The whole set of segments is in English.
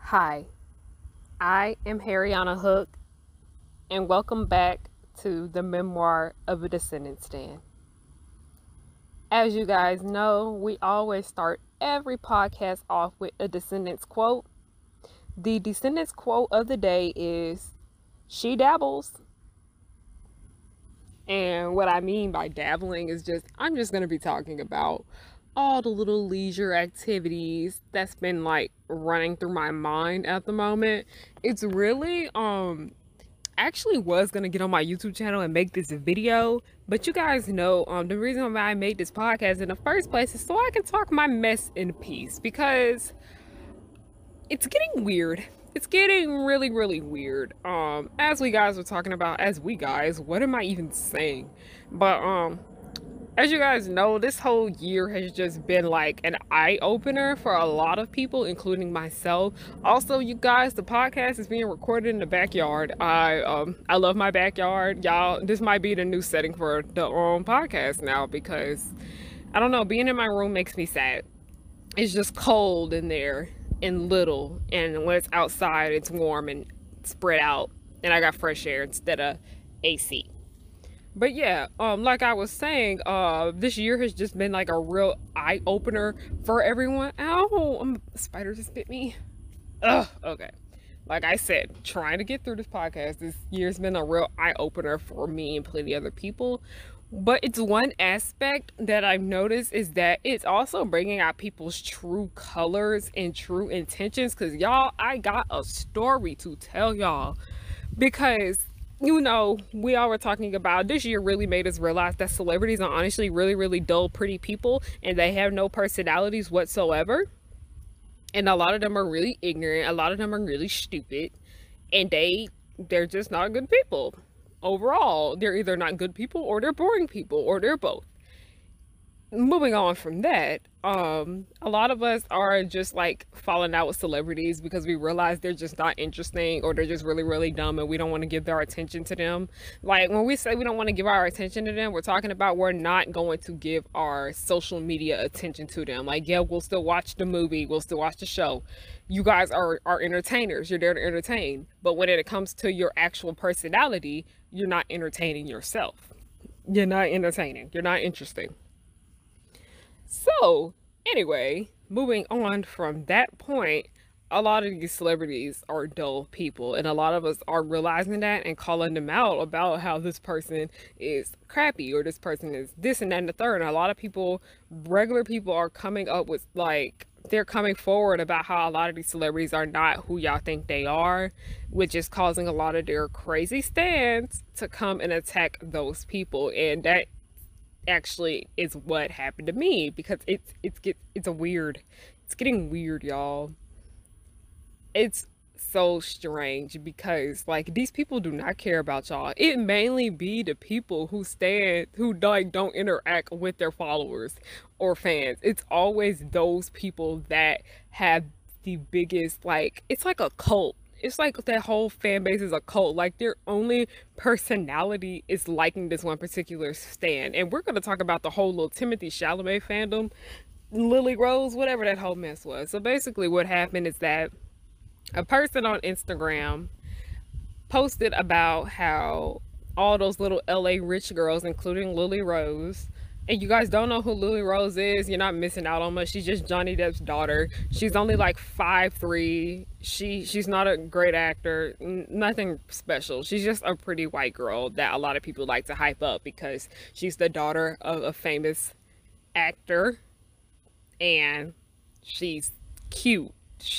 Hi, I am Harriana Hook, and welcome back to the Memoir of a Descendant Stand. As you guys know, we always start every podcast off with a Descendants quote. The Descendants quote of the day is, "She dabbles." And what I mean by dabbling is I'm just going to be talking about all the little leisure activities that's been like running through my mind at the moment. It's really actually was gonna get on my YouTube channel and make this video, but you guys know the reason why I made this podcast in the first place is so I can talk my mess in peace, because it's getting weird. It's getting really, really weird. As we guys were talking about, what am I even saying? But as you guys know, this whole year has just been like an eye opener for a lot of people, including myself. Also, you guys, the podcast is being recorded in the backyard. I love my backyard, y'all. This might be the new setting for the podcast now, because I don't know, being in my room makes me sad. It's just cold in there and little, and when it's outside, it's warm and spread out, and I got fresh air instead of AC. But yeah, like I was saying, this year has just been like a real eye opener for everyone. Ow, a spider just bit me. Ugh, okay. Like I said, trying to get through this podcast this year's been a real eye opener for me and plenty other people. But it's one aspect that I've noticed is that it's also bringing out people's true colors and true intentions. Because y'all, I got a story to tell y'all. Because we all were talking about this year really made us realize that celebrities are honestly really, really dull, pretty people, and they have no personalities whatsoever. And a lot of them are really ignorant. A lot of them are really stupid, and they're just not good people. Overall, they're either not good people, or they're boring people, or they're both. Moving on from that, a lot of us are just like falling out with celebrities because we realize they're just not interesting, or they're just really, really dumb, and we don't want to give our attention to them. Like, when we say we don't want to give our attention to them, we're talking about we're not going to give our social media attention to them. Like, yeah, we'll still watch the movie, we'll still watch the show. You guys are entertainers, you're there to entertain. But when it comes to your actual personality, you're not entertaining yourself. You're not entertaining, you're not interesting. So, anyway, moving on from that point, a lot of these celebrities are dull people, and a lot of us are realizing that and calling them out about how this person is crappy, or this person is this and that and the third. And a lot of people, regular people, are coming up with like, they're coming forward about how a lot of these celebrities are not who y'all think they are, which is causing a lot of their crazy stands to come and attack those people. And that actually is what happened to me, because it's getting weird, y'all. It's so strange, because like, these people do not care about y'all. It mainly be the people who like don't interact with their followers or fans. It's always those people that have the biggest, like, it's like a cult. It's like that whole fan base is a cult. Like, their only personality is liking this one particular stand. And we're gonna talk about the whole little Timothy Chalamet fandom, Lily Rose, whatever that whole mess was. So basically what happened is that a person on Instagram posted about how all those little LA rich girls, including Lily Rose, and you guys don't know who Lily Rose is, you're not missing out on much. She's just Johnny Depp's daughter. She's only like 5'3". She's not a great actor, nothing special. She's just a pretty white girl that a lot of people like to hype up because she's the daughter of a famous actor, and she's cute.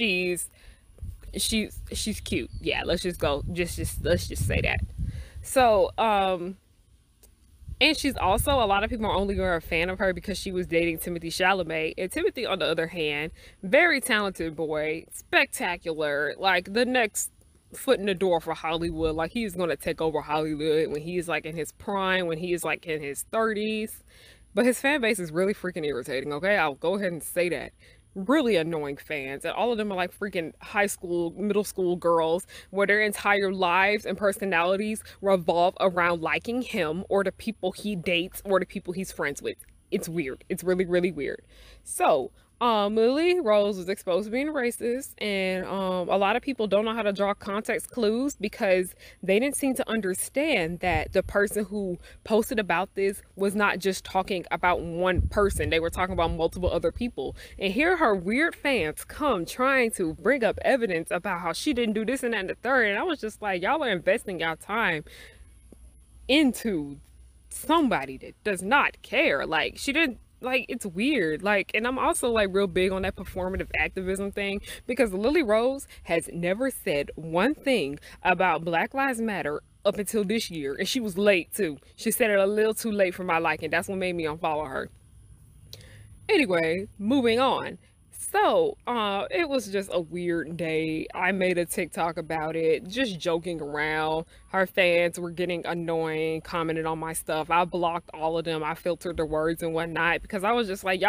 She's cute. Yeah, let's just go. Let's just say that. So, and she's also, a lot of people are only a fan of her because she was dating Timothy Chalamet. And Timothy, on the other hand, very talented boy, spectacular, like the next foot in the door for Hollywood. Like, he's going to take over Hollywood when he's like in his prime, when he is like in his 30s. But his fan base is really freaking irritating, okay? I'll go ahead and say that. Really annoying fans, and all of them are like freaking high school, middle school girls, where their entire lives and personalities revolve around liking him, or the people he dates, or the people he's friends with. It's weird. It's really, really weird. So Lily Rose was exposed to being racist, and a lot of people don't know how to draw context clues because they didn't seem to understand that the person who posted about this was not just talking about one person, they were talking about multiple other people. And here her weird fans come trying to bring up evidence about how she didn't do this and that and the third, and I was just like, y'all are investing y'all time into somebody that does not care. Like, she didn't, like, it's weird. Like, and I'm also like real big on that performative activism thing because Lily Rose has never said one thing about Black Lives Matter up until this year, and she was late too. She said it a little too late for my liking. That's what made me unfollow her. Anyway, moving on. So, it was just a weird day. I made a TikTok about it, just joking around. Her fans were getting annoying, commenting on my stuff. I blocked all of them. I filtered the words and whatnot because I was just like,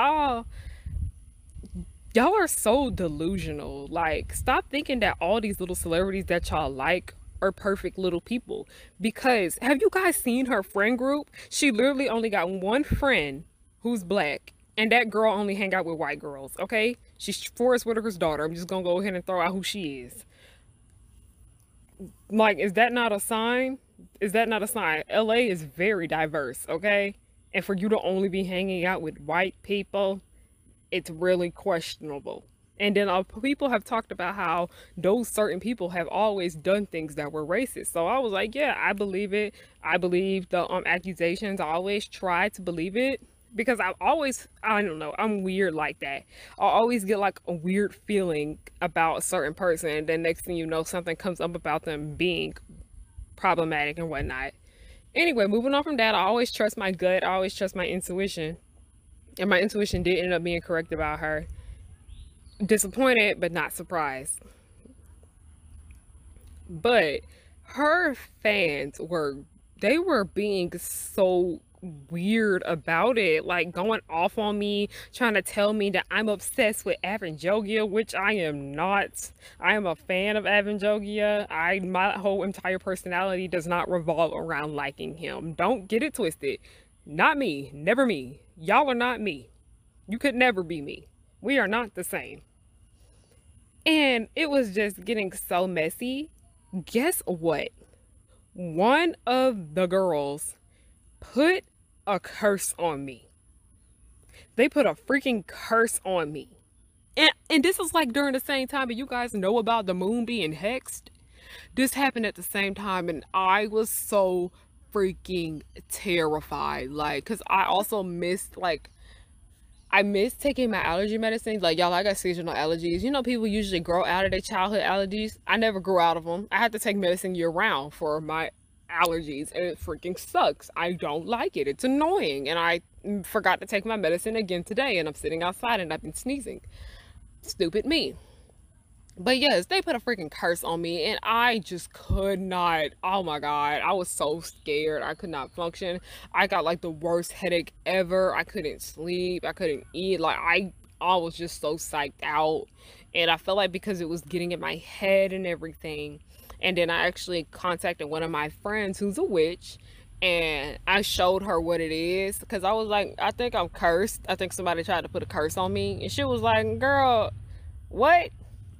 y'all are so delusional. Like, stop thinking that all these little celebrities that y'all like are perfect little people. Because have you guys seen her friend group? She literally only got one friend who's black, and that girl only hang out with white girls, okay? She's Forrest Whitaker's daughter. I'm just gonna go ahead and throw out who she is. Like, is that not a sign? Is that not a sign? LA is very diverse, okay? And for you to only be hanging out with white people, it's really questionable. And then people have talked about how those certain people have always done things that were racist. So I was like, yeah, I believe it. I believe the accusations. I always try to believe it because I don't know, I'm weird like that. I always get like a weird feeling about a certain person, and then next thing you know, something comes up about them being problematic and whatnot. Anyway, moving on from that, I always trust my gut. I always trust my intuition. And my intuition did end up being correct about her. Disappointed, but not surprised. But her fans they were being so weird about it, like going off on me, trying to tell me that I'm obsessed with Avanjogia, which I am not. I am a fan of Avanjogia. My whole entire personality does not revolve around liking him. Don't get it twisted. Not me, never me. Y'all are not me. You could never be me. We are not the same. And it was just getting so messy. Guess what? One of the girls put a curse on me. They put a freaking curse on me. And this is like during the same time, but you guys know about the moon being hexed. This happened at the same time, and I was so freaking terrified. Like, because I also missed, like, I miss taking my allergy medicines. Like, y'all, I got seasonal allergies. You know, people usually grow out of their childhood allergies. I never grew out of them. I had to take medicine year round for my allergies, and it freaking sucks. I don't like it. It's annoying. And I forgot to take my medicine again today, and I'm sitting outside and I've been sneezing. Stupid me. But yes, they put a freaking curse on me, and I just could not. Oh my God. I was so scared. I could not function. I got like the worst headache ever. I couldn't sleep. I couldn't eat. Like, I was just so psyched out. And I felt like because it was getting in my head and everything. And then I actually contacted one of my friends who's a witch, and I showed her what it is because I was like, I think I'm cursed. I think somebody tried to put a curse on me. And she was like, girl, what?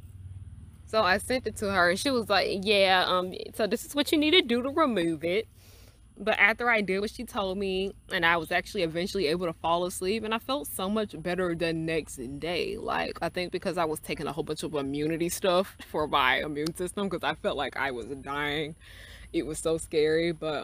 So I sent it to her, and she was like, yeah, so this is what you need to do to remove it. But after I did what she told me, and I was actually eventually able to fall asleep, and I felt so much better the next day. Like, I think because I was taking a whole bunch of immunity stuff for my immune system, because I felt like I was dying. It was so scary. But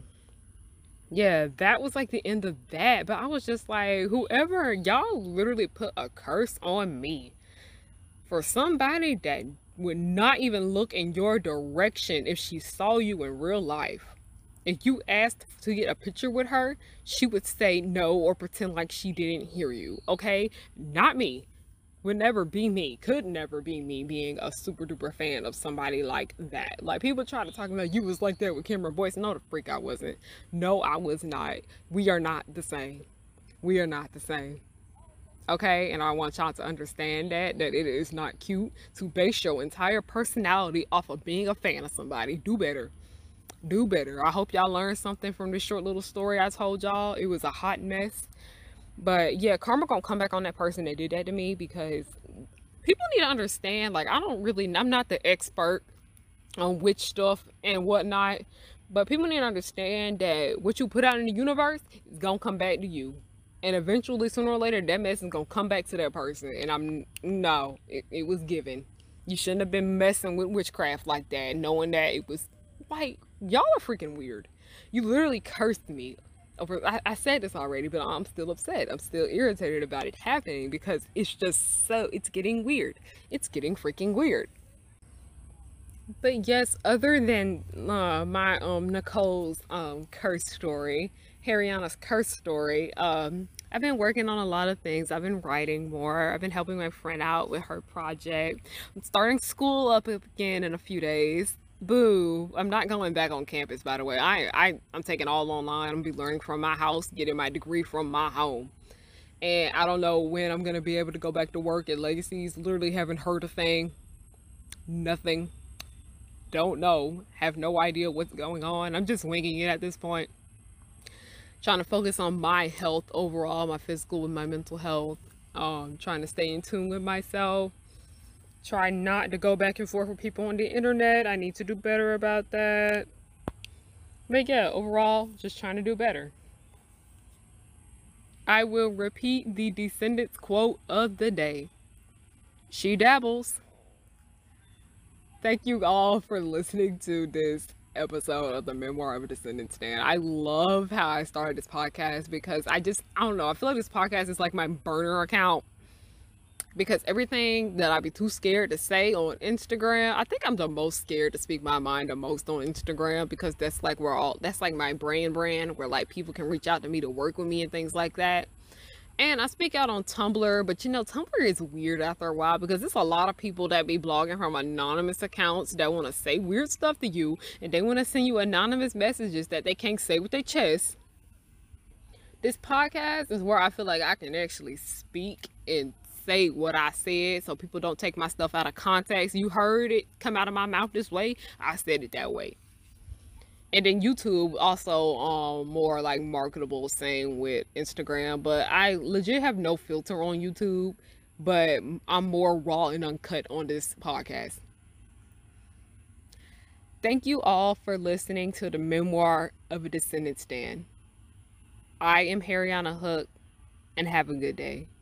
yeah, that was like the end of that. But I was just like, whoever, y'all literally put a curse on me for somebody that would not even look in your direction if she saw you in real life. If you asked to get a picture with her, she would say no or pretend like she didn't hear you, okay? Not me. Would never be me. Could never be me being a super duper fan of somebody like that. Like, people try to talk about you was like that with Cameron Boyce. No, the freak I wasn't. No, I was not. We are not the same. We are not the same. Okay, and I want y'all to understand that it is not cute to base your entire personality off of being a fan of somebody. Do better. Do better. I hope y'all learned something from this short little story I told y'all. It was a hot mess. But yeah, karma gonna come back on that person that did that to me, because people need to understand, like, I'm not the expert on witch stuff and whatnot, but people need to understand that what you put out in the universe is gonna come back to you. And eventually, sooner or later, that mess is gonna come back to that person. And no, it was given. You shouldn't have been messing with witchcraft like that, knowing that it was like, y'all are freaking weird. You literally cursed me over. I said this already, but I'm still upset. I'm still irritated about it happening, because it's getting weird. It's getting freaking weird. But yes, other than my Nicole's curse story, Harriana's curse story, I've been working on a lot of things. I've been writing more. I've been helping my friend out with her project. I'm starting school up again in a few days. Boo! I'm not going back on campus, by the way. I'm taking all online. I'm gonna be learning from my house, getting my degree from my home. And I don't know when I'm gonna be able to go back to work at Legacies. Literally haven't heard a thing. Nothing. Don't know, have no idea what's going on. I'm just winging it at this point. Trying to focus on my health overall, my physical and my mental health. Trying to stay in tune with myself. Try not to go back and forth with people on the internet. I need to do better about that. But yeah, overall, just trying to do better. I will repeat the Descendants quote of the day. She dabbles. Thank you all for listening to this episode of the Memoir of a Descendant Stand. I love how I started this podcast, because I don't know, I feel like this podcast is like my burner account, because everything that I'd be too scared to say on Instagram, I think I'm the most scared to speak my mind the most on Instagram, because that's like that's like my brand, where like people can reach out to me to work with me and things like that. And I speak out on Tumblr, but Tumblr is weird after a while, because there's a lot of people that be blogging from anonymous accounts that want to say weird stuff to you, and they want to send you anonymous messages that they can't say with their chest. This podcast is where I feel like I can actually speak and say what I said, so people don't take my stuff out of context. You heard it come out of my mouth this way, I said it that way. And then YouTube also more like marketable, same with Instagram, but I legit have no filter on YouTube, but I'm more raw and uncut on this podcast. Thank you all for listening to the Memoir of a Descendant Stand. I am Harriana Hook, and have a good day.